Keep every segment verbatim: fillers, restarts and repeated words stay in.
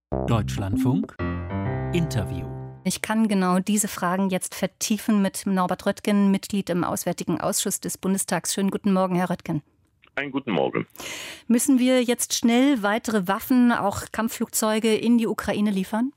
Deutschlandfunk Interview. Ich kann genau diese Fragen jetzt vertiefen mit Norbert Röttgen, Mitglied im Auswärtigen Ausschuss des Bundestags. Schönen guten Morgen, Herr Röttgen. Einen guten Morgen. Müssen wir jetzt schnell weitere Waffen, auch Kampfflugzeuge, in die Ukraine liefern?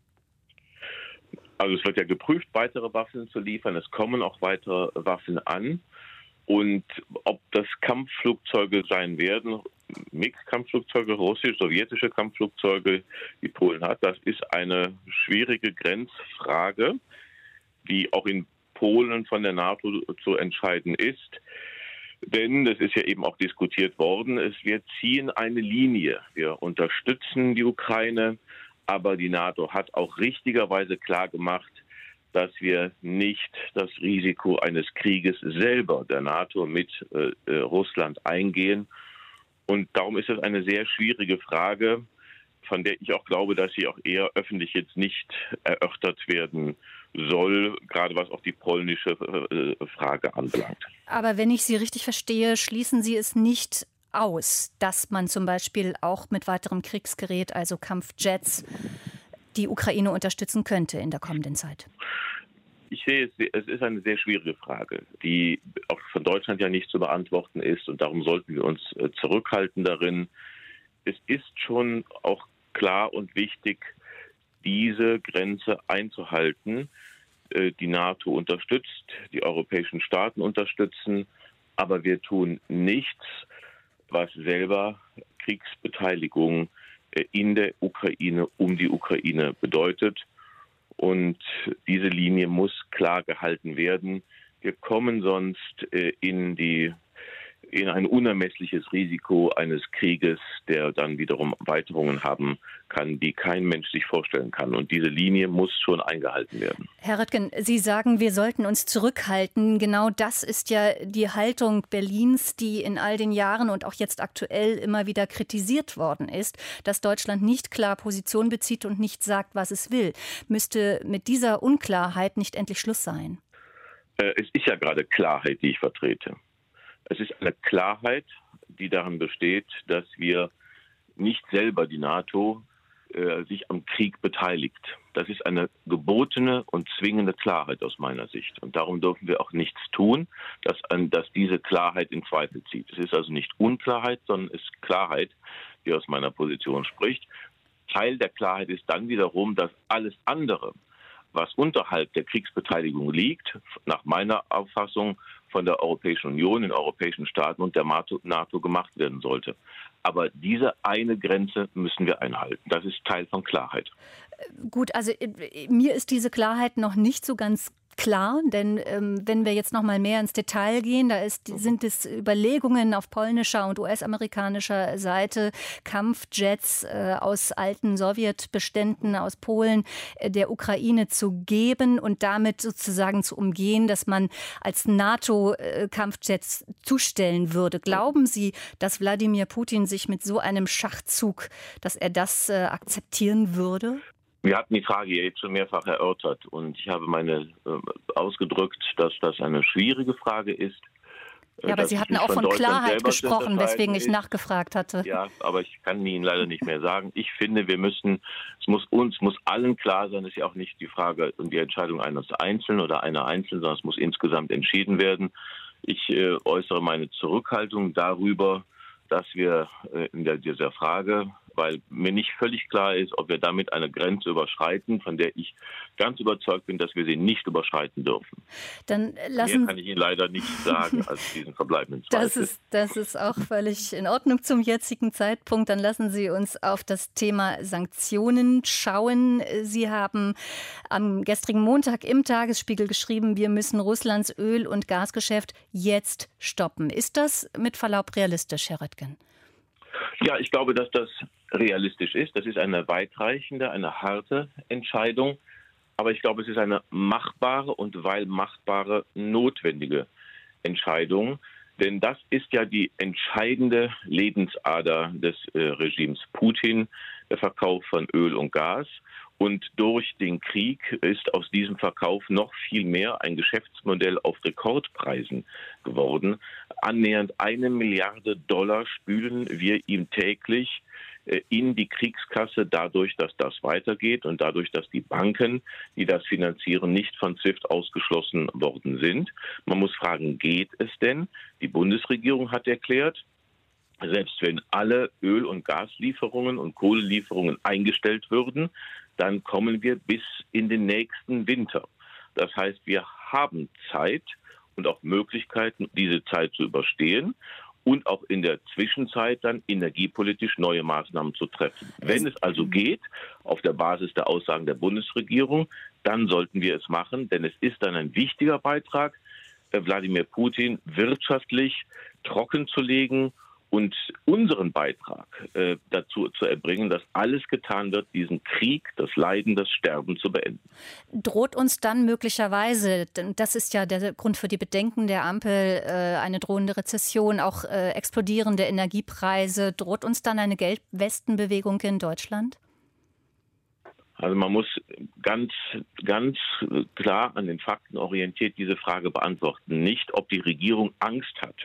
Also es wird ja geprüft, weitere Waffen zu liefern. Es kommen auch weitere Waffen an. Und ob das Kampfflugzeuge sein werden, MiG-Kampfflugzeuge, russisch, sowjetische Kampfflugzeuge, die Polen hat, das ist eine schwierige Grenzfrage, die auch in Polen von der NATO zu entscheiden ist. Denn, das ist ja eben auch diskutiert worden, es, wir ziehen eine Linie. Wir unterstützen die Ukraine, aber die NATO hat auch richtigerweise klar gemacht, dass wir nicht das Risiko eines Krieges selber der NATO mit äh, Russland eingehen. Und darum ist es eine sehr schwierige Frage, von der ich auch glaube, dass sie auch eher öffentlich jetzt nicht erörtert werden soll, gerade was auch die polnische äh, Frage anbelangt. Aber wenn ich Sie richtig verstehe, schließen Sie es nicht aus, dass man zum Beispiel auch mit weiterem Kriegsgerät, also Kampfjets, die Ukraine unterstützen könnte in der kommenden Zeit? Ich sehe, es ist eine sehr schwierige Frage, die auch von Deutschland ja nicht zu beantworten ist. Und darum sollten wir uns zurückhalten darin. Es ist schon auch klar und wichtig, diese Grenze einzuhalten. Die NATO unterstützt, die europäischen Staaten unterstützen, aber wir tun nichts, was selber Kriegsbeteiligung in der Ukraine, um die Ukraine bedeutet. Und diese Linie muss klar gehalten werden. Wir kommen sonst in die in ein unermessliches Risiko eines Krieges, der dann wiederum Weiterungen haben kann, die kein Mensch sich vorstellen kann. Und diese Linie muss schon eingehalten werden. Herr Röttgen, Sie sagen, wir sollten uns zurückhalten. Genau das ist ja die Haltung Berlins, die in all den Jahren und auch jetzt aktuell immer wieder kritisiert worden ist, dass Deutschland nicht klar Position bezieht und nicht sagt, was es will. Müsste mit dieser Unklarheit nicht endlich Schluss sein? Es ist ja gerade Klarheit, die ich vertrete. Es ist eine Klarheit, die darin besteht, dass wir nicht selber, die NATO, äh, sich am Krieg beteiligt. Das ist eine gebotene und zwingende Klarheit aus meiner Sicht. Und darum dürfen wir auch nichts tun, dass, dass diese Klarheit in Zweifel zieht. Es ist also nicht Unklarheit, sondern es ist Klarheit, die aus meiner Position spricht. Teil der Klarheit ist dann wiederum, dass alles andere, was unterhalb der Kriegsbeteiligung liegt, nach meiner Auffassung von der Europäischen Union, den europäischen Staaten und der NATO gemacht werden sollte. Aber diese eine Grenze müssen wir einhalten. Das ist Teil von Klarheit. Gut, also mir ist diese Klarheit noch nicht so ganz klar, denn ähm, wenn wir jetzt noch mal mehr ins Detail gehen, da ist, sind es Überlegungen auf polnischer und U S-amerikanischer Seite, Kampfjets äh, aus alten Sowjetbeständen aus Polen äh, der Ukraine zu geben und damit sozusagen zu umgehen, dass man als NATO äh, Kampfjets zustellen würde. Glauben Sie, dass Wladimir Putin sich mit so einem Schachzug, dass er das äh, akzeptieren würde? Wir hatten die Frage ja jetzt schon mehrfach erörtert und ich habe meine äh, ausgedrückt, dass das eine schwierige Frage ist. Ja, aber Sie hatten auch von Klarheit gesprochen, weswegen ich nachgefragt hatte. Ja, aber ich kann Ihnen leider nicht mehr sagen. Ich finde, wir müssen, es muss uns, muss allen klar sein, es ist ja auch nicht die Frage und die Entscheidung eines Einzelnen oder einer Einzelnen, sondern es muss insgesamt entschieden werden. Ich äh, äußere meine Zurückhaltung darüber, dass wir äh, in der, dieser Frage, weil mir nicht völlig klar ist, ob wir damit eine Grenze überschreiten, von der ich ganz überzeugt bin, dass wir sie nicht überschreiten dürfen. Dann lassen Mehr kann ich Ihnen leider nicht sagen als diesen verbleibenden Zweifel. Das ist, das ist auch völlig in Ordnung zum jetzigen Zeitpunkt. Dann lassen Sie uns auf das Thema Sanktionen schauen. Sie haben am gestrigen Montag im Tagesspiegel geschrieben, wir müssen Russlands Öl- und Gasgeschäft jetzt stoppen. Ist das mit Verlaub realistisch, Herr Röttgen? Ja, ich glaube, dass das realistisch ist. Das ist eine weitreichende, eine harte Entscheidung. Aber ich glaube, es ist eine machbare und weil machbare notwendige Entscheidung. Denn das ist ja die entscheidende Lebensader des äh, Regimes Putin, der Verkauf von Öl und Gas. Und durch den Krieg ist aus diesem Verkauf noch viel mehr ein Geschäftsmodell auf Rekordpreisen geworden. Annähernd eine Milliarde Dollar spülen wir ihm täglich in die Kriegskasse dadurch, dass das weitergeht und dadurch, dass die Banken, die das finanzieren, nicht von SWIFT ausgeschlossen worden sind. Man muss fragen, geht es denn? Die Bundesregierung hat erklärt, selbst wenn alle Öl- und Gaslieferungen und Kohlelieferungen eingestellt würden, dann kommen wir bis in den nächsten Winter. Das heißt, wir haben Zeit und auch Möglichkeiten, diese Zeit zu überstehen und auch in der Zwischenzeit dann energiepolitisch neue Maßnahmen zu treffen. Wenn es also geht, auf der Basis der Aussagen der Bundesregierung, dann sollten wir es machen, denn es ist dann ein wichtiger Beitrag, Wladimir Putin wirtschaftlich trockenzulegen und unseren Beitrag äh, dazu zu erbringen, dass alles getan wird, diesen Krieg, das Leiden, das Sterben zu beenden. Droht uns dann möglicherweise, denn das ist ja der Grund für die Bedenken der Ampel, äh, eine drohende Rezession, auch äh, explodierende Energiepreise, droht uns dann eine Gelbwestenbewegung in Deutschland? Also man muss ganz, ganz klar an den Fakten orientiert diese Frage beantworten. Nicht, ob die Regierung Angst hat,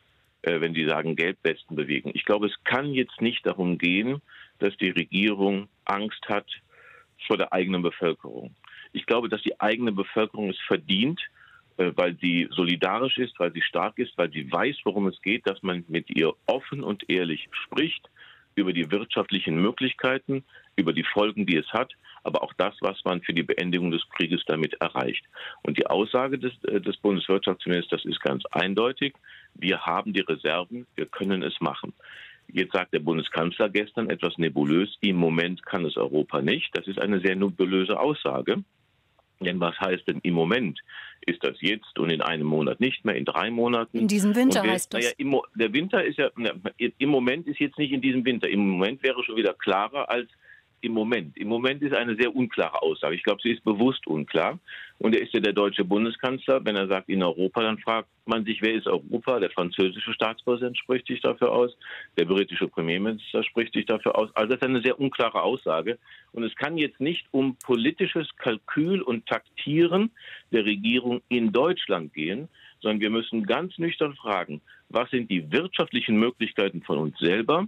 wenn Sie sagen, Gelbwesten bewegen. Ich glaube, es kann jetzt nicht darum gehen, dass die Regierung Angst hat vor der eigenen Bevölkerung. Ich glaube, dass die eigene Bevölkerung es verdient, weil sie solidarisch ist, weil sie stark ist, weil sie weiß, worum es geht, dass man mit ihr offen und ehrlich spricht über die wirtschaftlichen Möglichkeiten, über die Folgen, die es hat, aber auch das, was man für die Beendigung des Krieges damit erreicht. Und die Aussage des, des Bundeswirtschaftsministers ist ganz eindeutig. Wir haben die Reserven, wir können es machen. Jetzt sagt der Bundeskanzler gestern etwas nebulös, im Moment kann es Europa nicht. Das ist eine sehr nebulöse Aussage. Denn was heißt denn im Moment? Ist das jetzt und in einem Monat nicht mehr, in drei Monaten? In diesem Winter wir, heißt das. Naja, im, der Winter ist ja, im Moment ist jetzt nicht in diesem Winter. Im Moment wäre schon wieder klarer als im Moment. Im Moment ist eine sehr unklare Aussage. Ich glaube, sie ist bewusst unklar. Und er ist ja der deutsche Bundeskanzler. Wenn er sagt in Europa, dann fragt man sich, wer ist Europa? Der französische Staatspräsident spricht sich dafür aus. Der britische Premierminister spricht sich dafür aus. Also das ist eine sehr unklare Aussage. Und es kann jetzt nicht um politisches Kalkül und Taktieren der Regierung in Deutschland gehen, sondern wir müssen ganz nüchtern fragen, was sind die wirtschaftlichen Möglichkeiten von uns selber,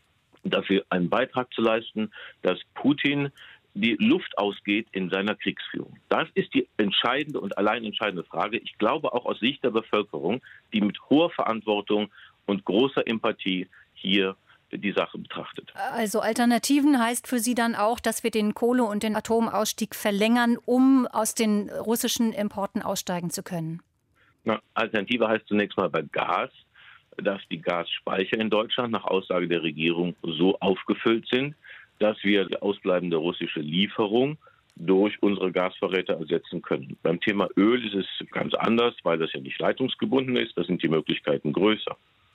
dafür einen Beitrag zu leisten, dass Putin die Luft ausgeht in seiner Kriegsführung. Das ist die entscheidende und allein entscheidende Frage. Ich glaube auch aus Sicht der Bevölkerung, die mit hoher Verantwortung und großer Empathie hier die Sache betrachtet. Also Alternativen heißt für Sie dann auch, dass wir den Kohle- und den Atomausstieg verlängern, um aus den russischen Importen aussteigen zu können? Na, Alternative heißt zunächst mal bei Gas, dass die Gasspeicher in Deutschland nach Aussage der Regierung so aufgefüllt sind, dass wir die ausbleibende russische Lieferung durch unsere Gasvorräte ersetzen können. Beim Thema Öl ist es ganz anders, weil das ja nicht leitungsgebunden ist. Da sind die Möglichkeiten größer.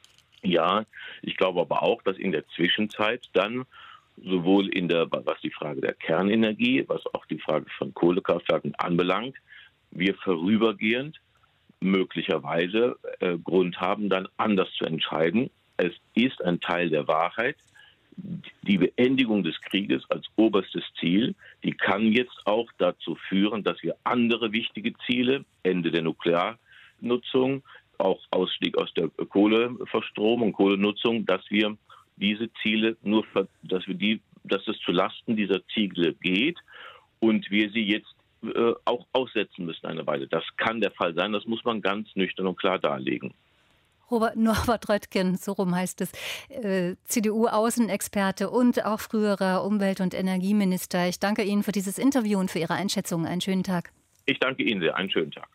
Ja, ich glaube aber auch, dass in der Zwischenzeit dann sowohl in der, was die Frage der Kernenergie, was auch die Frage von Kohlekraftwerken anbelangt, wir vorübergehend möglicherweise äh, Grund haben, dann anders zu entscheiden. Es ist ein Teil der Wahrheit. Die Beendigung des Krieges als oberstes Ziel, die kann jetzt auch dazu führen, dass wir andere wichtige Ziele, Ende der Nuklearnutzung, auch Ausstieg aus der Kohleverstromung, Kohlenutzung, dass wir diese Ziele nur, dass wir die, dass es zu Lasten dieser Ziele geht und wir sie jetzt äh, auch aussetzen müssen eine Weile. Das kann der Fall sein, das muss man ganz nüchtern und klar darlegen. Robert Norbert Röttgen, so rum heißt es, äh, C D U-Außenexperte und auch früherer Umwelt- und Energieminister. Ich danke Ihnen für dieses Interview und für Ihre Einschätzung. Einen schönen Tag. Ich danke Ihnen sehr. Einen schönen Tag.